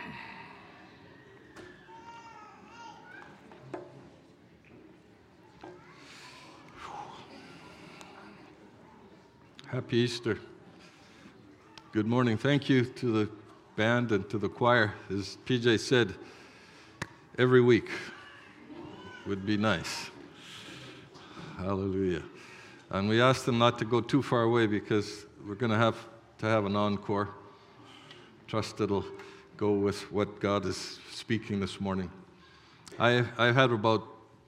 Happy Easter. Good morning. Thank you to the band and to the choir. As PJ said, every week would be nice. Hallelujah. And we asked them not to go too far away because we're going to have an encore. Trust it'll go with what God is speaking this morning. I had about,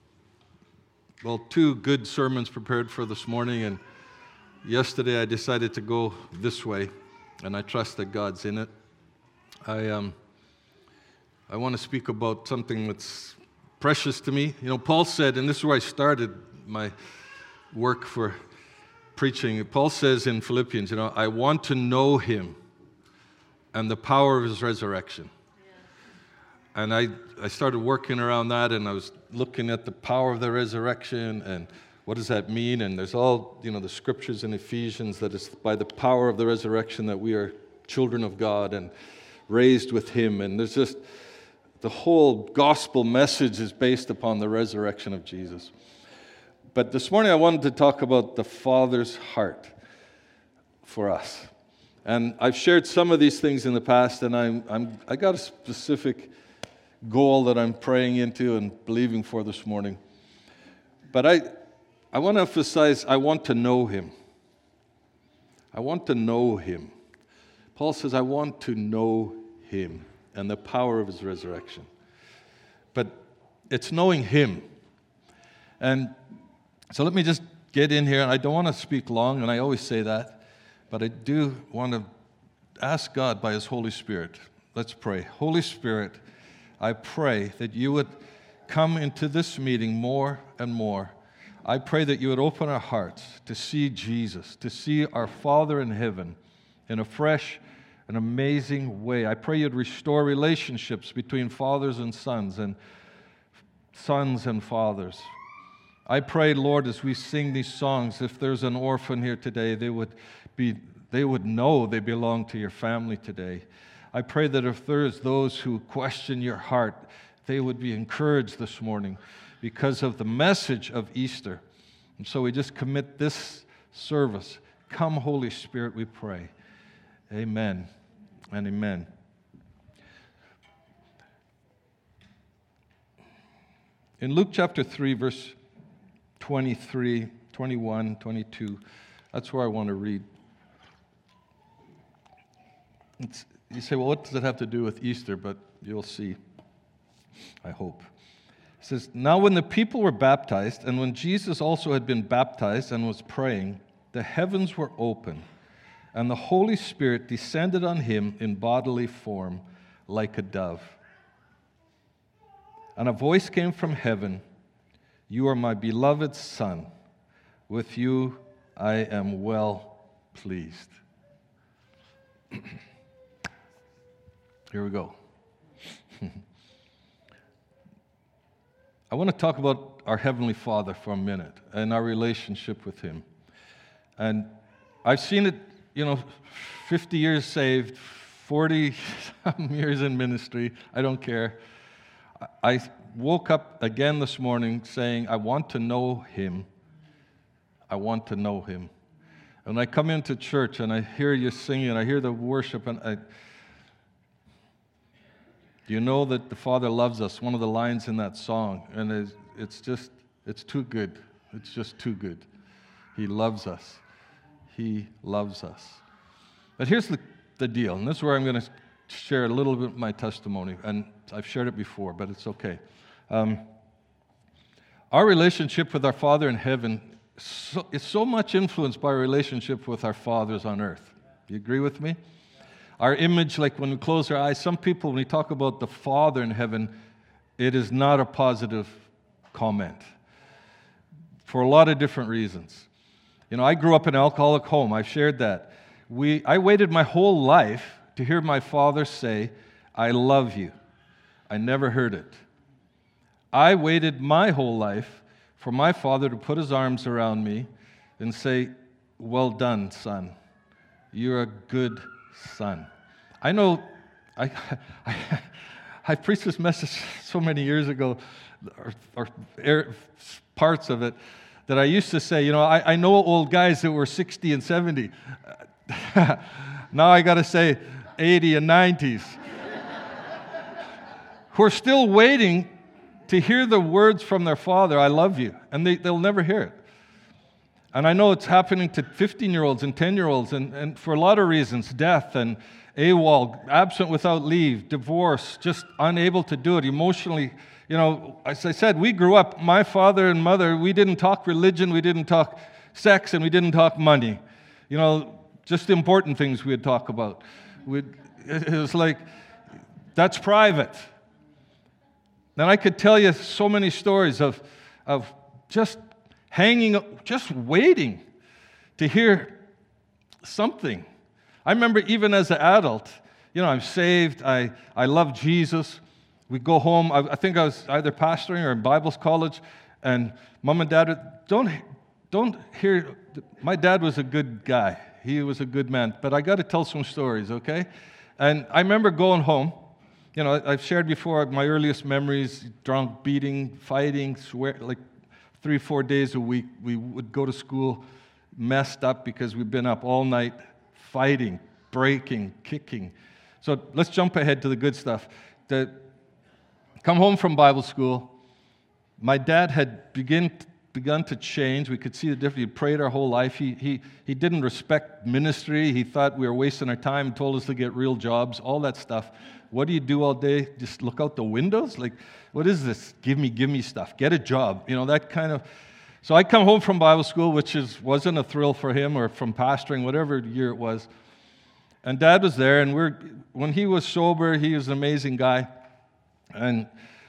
2 good sermons prepared for this morning, and yesterday I decided to go this way, and I trust that God's in it. I want to speak about something that's precious to me. You know, Paul said, and this is where I started my work for preaching. Paul says in Philippians, I want to know him and the power of his resurrection. Yeah. And I started working around that, and I was looking at the power of the resurrection and what does that mean? And there's all, the scriptures in Ephesians that it's by the power of the resurrection that we are children of God and raised with him. And there's just, the whole gospel message is based upon the resurrection of Jesus. But this morning I wanted to talk about the Father's heart for us. And I've shared some of these things in the past, and I got a specific goal that I'm praying into and believing for this morning. But I want to emphasize, I want to know him. I want to know him. Paul says, I want to know him and the power of his resurrection. But it's knowing him. And so let me just get in here, and I don't want to speak long, and I always say that, but I do want to ask God by his Holy Spirit. Let's pray. Holy Spirit, I pray that you would come into this meeting more and more. I pray that you would open our hearts to see Jesus, to see our Father in heaven in a fresh and amazing way. I pray you'd restore relationships between fathers and sons and fathers. I pray, Lord, as we sing these songs, if there's an orphan here today, they would know they belong to your family today. I pray that if there's those who question your heart, they would be encouraged this morning because of the message of Easter. And so we just commit this service. Come, Holy Spirit, we pray. Amen and amen. In Luke chapter 3, verse 23, 21, 22, that's where I want to read. You say, well, what does it have to do with Easter? But you'll see, I hope. It says, now when the people were baptized, and when Jesus also had been baptized and was praying, the heavens were open, and the Holy Spirit descended on him in bodily form like a dove. And a voice came from heaven, you are my beloved Son. With you I am well pleased. Here we go. I want to talk about our Heavenly Father for a minute and our relationship with him. And I've seen it, 50 years saved, 40 years in ministry. I don't care. I woke up again this morning saying, I want to know him. I want to know him. And I come into church and I hear you singing, I hear the worship, and do you know that the Father loves us? One of the lines in that song, and it's too good. It's just too good. He loves us. He loves us. But here's the deal, and this is where I'm going to share a little bit of my testimony, and I've shared it before, but it's okay. Our relationship with our Father in heaven is so much influenced by our relationship with our fathers on earth. Do you agree with me? Our image, like when we close our eyes, some people, when we talk about the Father in heaven, it is not a positive comment for a lot of different reasons. I grew up in an alcoholic home. I've shared that. I waited my whole life to hear my father say, I love you. I never heard it. I waited my whole life for my father to put his arms around me and say, well done, son. You're a good son. I know I preached this message so many years ago, or parts of it, that I used to say, I know old guys that were 60 and 70. Now I got to say 80 and 90s. Who are still waiting to hear the words from their father, I love you, and they'll never hear it. And I know it's happening to 15-year-olds and 10-year-olds, and for a lot of reasons, death and AWOL, absent without leave, divorce, just unable to do it emotionally. As I said, we grew up, my father and mother, we didn't talk religion, we didn't talk sex, and we didn't talk money. Just the important things we'd talk about. It was like, that's private. And I could tell you so many stories of just just waiting to hear something. I remember even as an adult, I'm saved, I love Jesus. We go home, I think I was either pastoring or in Bible college, and Mom and Dad, don't hear, my dad was a good guy. He was a good man, but I got to tell some stories, okay? And I remember going home. I've shared before my earliest memories, drunk, beating, fighting, swear, like 3-4 days a week. We would go to school messed up because we'd been up all night fighting, breaking, kicking. So let's jump ahead to the good stuff. Come home from Bible school. My dad had begun to change. We could see the difference. He prayed our whole life. He didn't respect ministry. He thought we were wasting our time, told us to get real jobs, all that stuff. What do you do all day? Just look out the windows? Like, what is this? Give me stuff. Get a job. That kind of. So I come home from Bible school, which wasn't a thrill for him, or from pastoring, whatever year it was. And Dad was there, and when he was sober, he was an amazing guy. And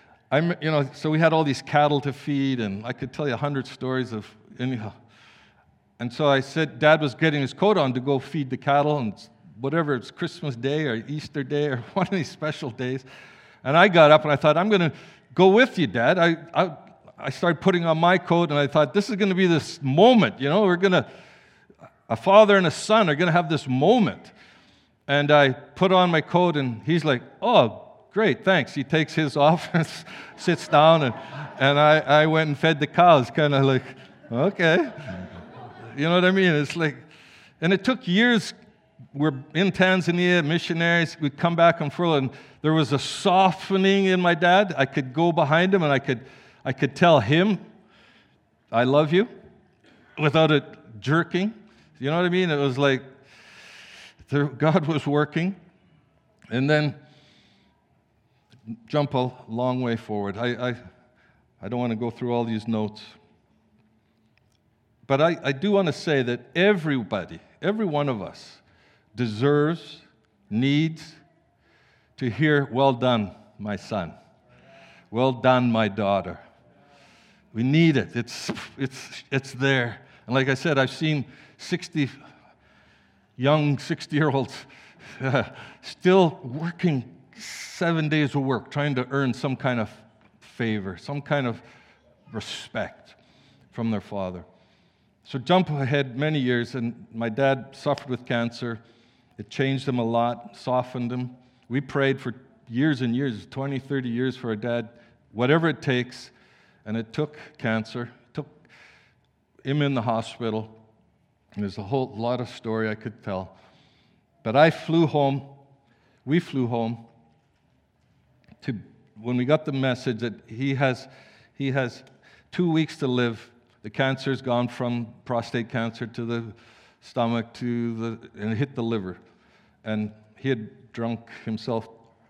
so we had all these cattle to feed, and I could tell you 100 stories of anyhow. And so I said, Dad was getting his coat on to go feed the cattle, and whatever, it's Christmas Day or Easter Day or one of these special days. And I got up and I thought, I'm going to go with you, Dad. I started putting on my coat, and I thought, this is going to be this moment, a father and a son are going to have this moment. And I put on my coat, and he's like, oh, great, thanks. He takes his off and sits down, and I went and fed the cows, kind of like, okay. You know what I mean? It's like, and it took years. We're in Tanzania, missionaries. We'd come back and forth, and there was a softening in my dad. I could go behind him, and I could tell him, I love you, without it jerking. You know what I mean? It was like God was working. And then jump a long way forward. I don't want to go through all these notes. But I do want to say that everybody, every one of us, deserves, needs to hear, well done, my son. Well done, my daughter. We need it. It's there. And like I said, I've seen young 60-year-olds still working 7 days of work, trying to earn some kind of favor, some kind of respect from their father. So jump ahead many years, and my dad suffered with cancer. It changed him a lot, softened him. We prayed for years and years, 20, 30 years for our dad, whatever it takes, and it took cancer. It took him in the hospital. And there's a whole lot of story I could tell. But we flew home, when we got the message that he has 2 weeks to live. The cancer's gone from prostate cancer to the stomach and it hit the liver. And he had drunk himself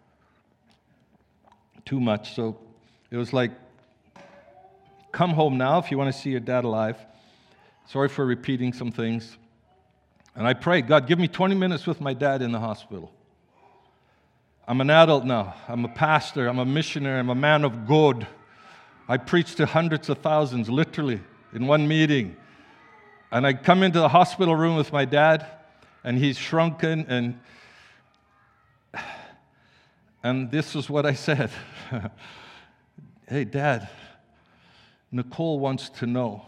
too much, so it was like, come home now if you want to see your dad alive. Sorry for repeating some things. And I prayed, God, give me 20 minutes with my dad in the hospital. I'm an adult now. I'm a pastor. I'm a missionary. I'm a man of God. I preach to hundreds of thousands, literally, in one meeting. And I come into the hospital room with my dad, and he's shrunken, and this is what I said. Hey, Dad, Nicole wants to know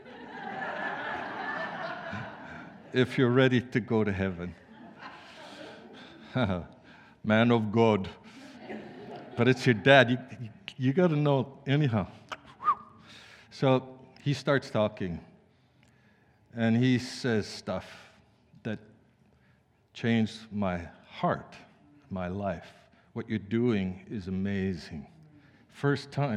if you're ready to go to heaven. Man of God. But it's your dad. You got to know anyhow. So he starts talking, and he says stuff that changed my heart, my life. What you're doing is amazing. First time.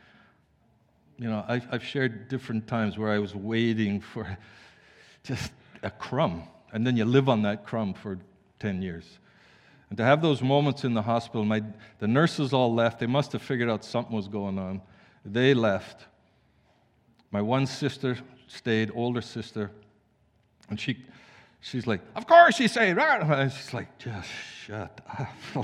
I've shared different times where I was waiting for just a crumb, and then you live on that crumb for 10 years. And to have those moments in the hospital, the nurses all left. They must have figured out something was going on. They left. My one sister stayed, older sister, and she's like, "Of course," she said. And she's like, "Just shut up."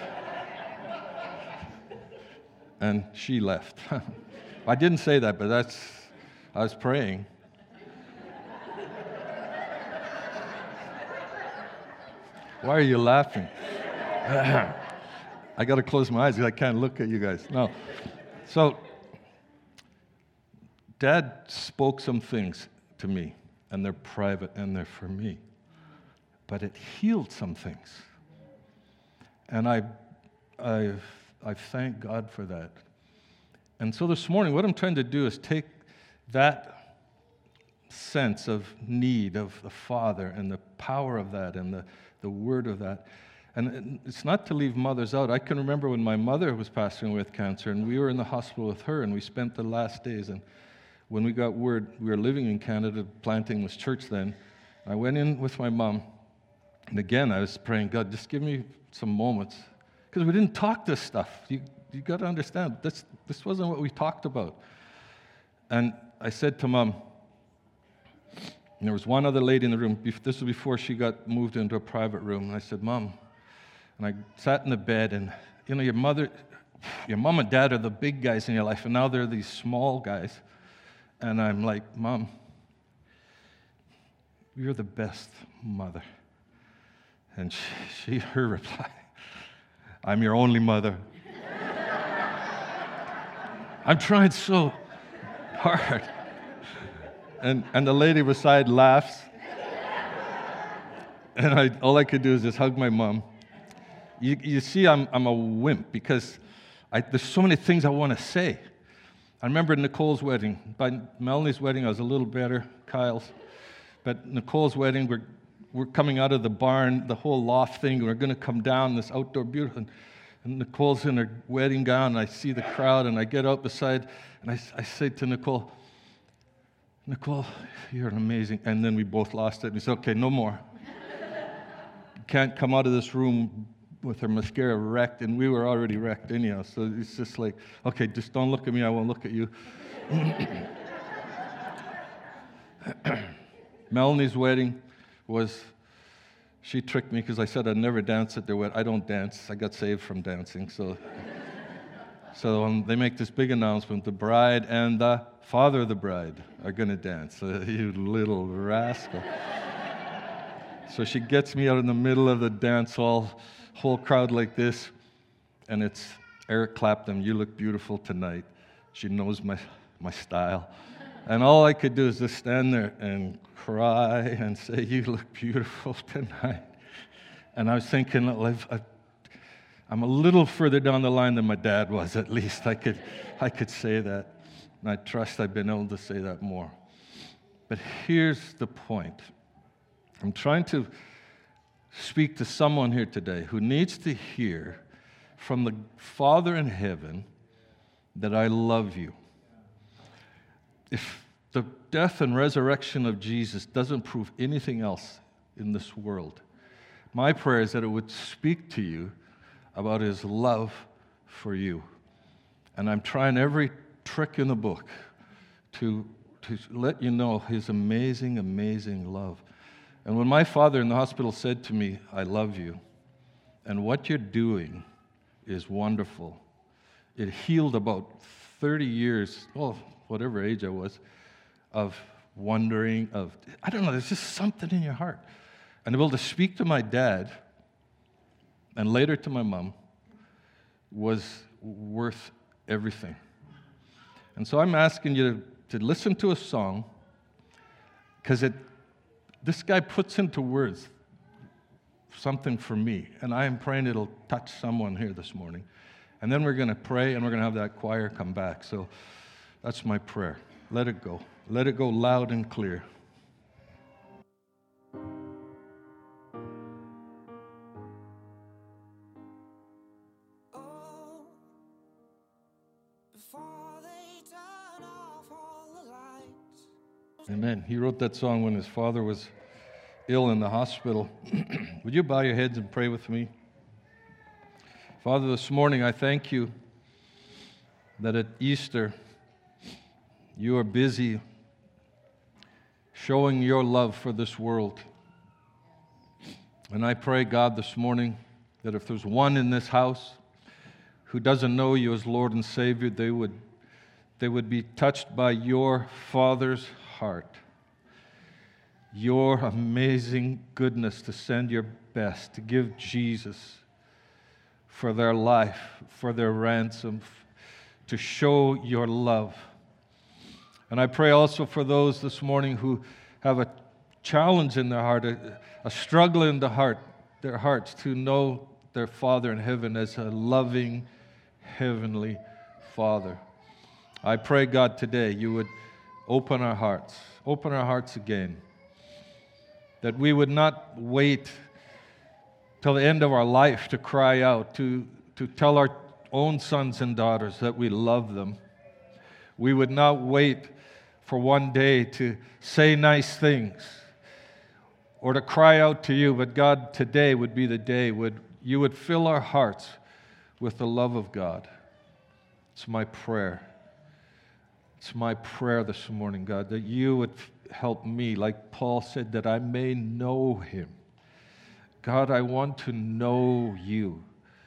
And she left. I didn't say that, but I was praying. Why are you laughing? I got to close my eyes because I can't look at you guys. No. So, Dad spoke some things to me, and they're private, and they're for me. But it healed some things. And I thank God for that. And so this morning, what I'm trying to do is take that sense of need of the Father and the power of that and the word of that. And it's not to leave mothers out. I can remember when my mother was passing away with cancer, and we were in the hospital with her, and we spent the last days. And when we got word, we were living in Canada, planting this church then. I went in with my mom, and again, I was praying, God, just give me some moments. Because we didn't talk this stuff. You got to understand, this wasn't what we talked about. And I said to Mom, and there was one other lady in the room. This was before she got moved into a private room. And I said, Mom, and I sat in the bed, and your mom and dad are the big guys in your life, and now they're these small guys. And I'm like, Mom, you're the best mother. And her reply, I'm your only mother. I'm trying so hard. And the lady beside laughs. And all I could do is just hug my mom. You see, I'm a wimp because there's so many things I want to say. I remember Nicole's wedding. By Melanie's wedding, I was a little better, Kyle's. But Nicole's wedding, we're coming out of the barn, the whole loft thing. We're going to come down this outdoor beautiful. And Nicole's in her wedding gown, and I see the crowd, and I get out beside, and I say to Nicole, you're amazing. And then we both lost it. And we said, okay, no more. You can't come out of this room with her mascara wrecked, and we were already wrecked anyhow. So it's just like, okay, just don't look at me, I won't look at you. Melanie's wedding she tricked me because I said I'd never dance at their wedding. I don't dance. I got saved from dancing. So they make this big announcement. The bride and the father of the bride are going to dance. You little rascal. So she gets me out in the middle of the dance hall, whole crowd like this, and it's Eric Clapton, you look beautiful tonight. She knows my style. And all I could do is just stand there and cry and say, you look beautiful tonight. And I was thinking, I'm a little further down the line than my dad was, at least. I could say that. And I trust I've been able to say that more. But here's the point. I'm trying to speak to someone here today who needs to hear from the Father in heaven that I love you. If the death and resurrection of Jesus doesn't prove anything else in this world, my prayer is that it would speak to you about his love for you. And I'm trying every trick in the book to let you know his amazing, amazing love. And when my father in the hospital said to me, I love you, and what you're doing is wonderful, it healed about 30 years, whatever age I was, of wondering, I don't know, there's just something in your heart. And to be able to speak to my dad, and later to my mom, was worth everything. And so I'm asking you to listen to a song, because this guy puts into words something for me, and I am praying it'll touch someone here this morning. And then we're going to pray, and we're going to have that choir come back. So that's my prayer. Let it go. Let it go loud and clear. Amen. He wrote that song when his father was ill in the hospital. Would you bow your heads and pray with me? Father, this morning I thank you that at Easter you are busy showing your love for this world. And I pray, God, this morning that if there's one in this house who doesn't know you as Lord and Savior, they would be touched by your Father's heart, your amazing goodness to send your best, to give Jesus for their life, for their ransom, to show your love. And I pray also for those this morning who have a challenge in their heart, a struggle in their hearts to know their Father in heaven as a loving, heavenly Father. I pray, God, today you would open our hearts again, that we would not wait till the end of our life to cry out, to tell our own sons and daughters that we love them. We would not wait for one day to say nice things or to cry out to you, but God, today would be the day you would fill our hearts with the love of God. It's my prayer. It's my prayer this morning, God, that you would help me, like Paul said, that I may know him. God, I want to know you.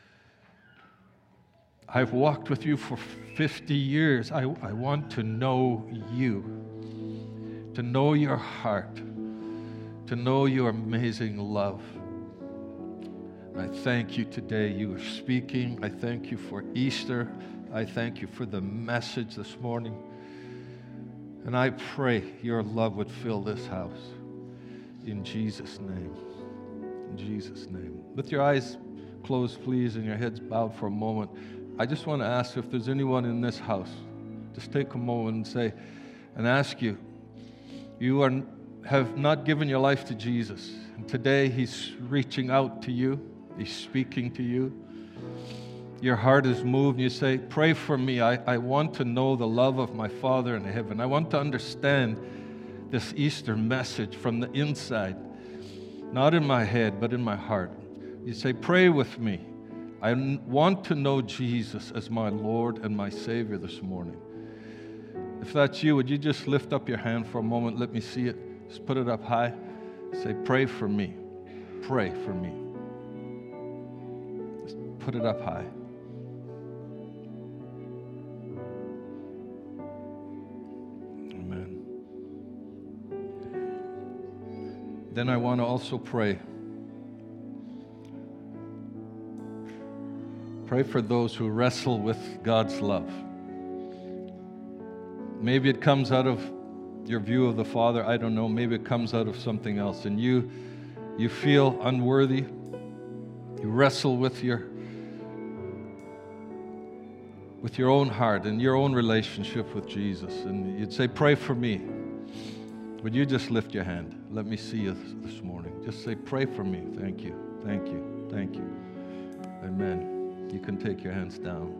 I've walked with you for 50 years. I want to know you, to know your heart, to know your amazing love. I thank you today. You are speaking. I thank you for Easter. I thank you for the message this morning. And I pray your love would fill this house. In Jesus' name. In Jesus' name. With your eyes closed, please, and your heads bowed for a moment, I just want to ask if there's anyone in this house, just take a moment and ask you, have not given your life to Jesus. And today he's reaching out to you. He's speaking to you. Your heart is moved, and you say, pray for me. I want to know the love of my Father in heaven. I want to understand this Easter message from the inside, not in my head, but in my heart. You say, pray with me. I want to know Jesus as my Lord and my Savior this morning. If that's you, would you just lift up your hand for a moment? Let me see it. Just put it up high. Say, pray for me. Pray for me. Just put it up high. Amen. Then I want to also pray. Pray for those who wrestle with God's love. Maybe it comes out of your view of the Father. I don't know. Maybe it comes out of something else. And you feel unworthy. You wrestle with your own heart and your own relationship with Jesus. And you'd say, pray for me. Would you just lift your hand? Let me see you this morning. Just say, pray for me. Thank you. Thank you. Thank you. Amen. You can take your hands down.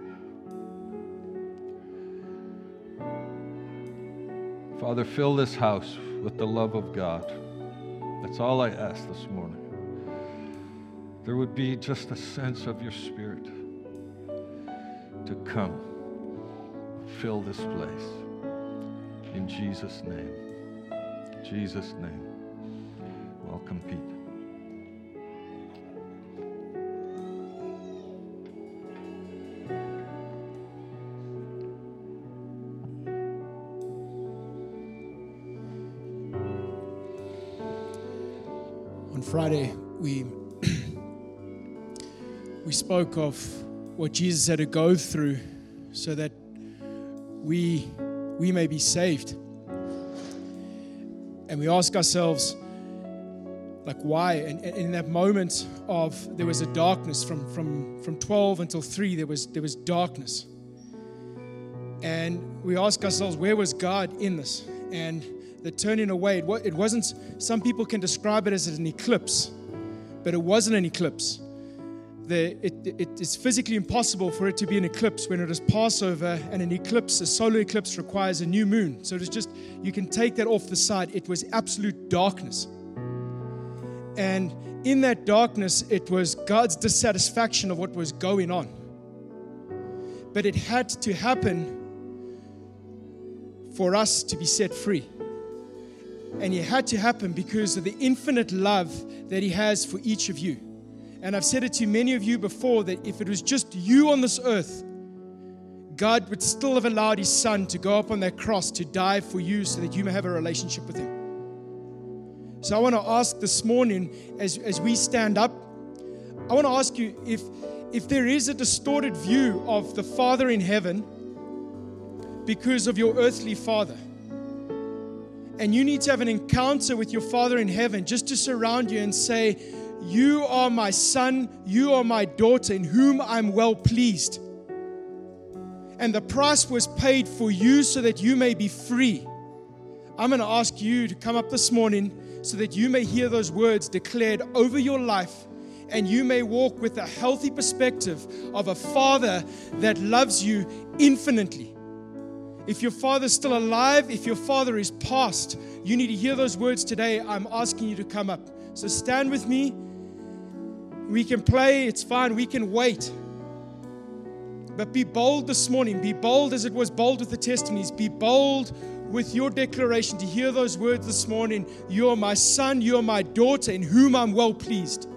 Father, fill this house with the love of God. That's all I ask this morning. There would be just a sense of your Spirit to come, fill this place. In Jesus' name. Jesus' name. Welcome, Pete. On Friday, we spoke of what Jesus had to go through so that we may be saved. And we ask ourselves, like why? And in that moment there was a darkness from 12 until 3, there was darkness. And we ask ourselves, where was God in this? And the turning away, it wasn't, some people can describe it as an eclipse, but it wasn't an eclipse. It is physically impossible for it to be an eclipse when it is Passover, and an eclipse, a solar eclipse, requires a new moon. So it was just, you can take that off the side. It was absolute darkness. And in that darkness, it was God's dissatisfaction of what was going on. But it had to happen for us to be set free. And it had to happen because of the infinite love that He has for each of you. And I've said it to many of you before, that if it was just you on this earth, God would still have allowed His Son to go up on that cross to die for you so that you may have a relationship with Him. So I want to ask this morning, as we stand up, I want to ask you if there is a distorted view of the Father in heaven because of your earthly father, and you need to have an encounter with your Father in heaven just to surround you and say, you are my son, you are my daughter, in whom I'm well pleased. And the price was paid for you so that you may be free. I'm going to ask you to come up this morning so that you may hear those words declared over your life, and you may walk with a healthy perspective of a Father that loves you infinitely. If your father's still alive, if your father is passed, you need to hear those words today. I'm asking you to come up. So stand with me. We can play, it's fine, we can wait. But be bold this morning. Be bold as it was bold with the testimonies. Be bold with your declaration to hear those words this morning. You are my son, you are my daughter, in whom I'm well pleased.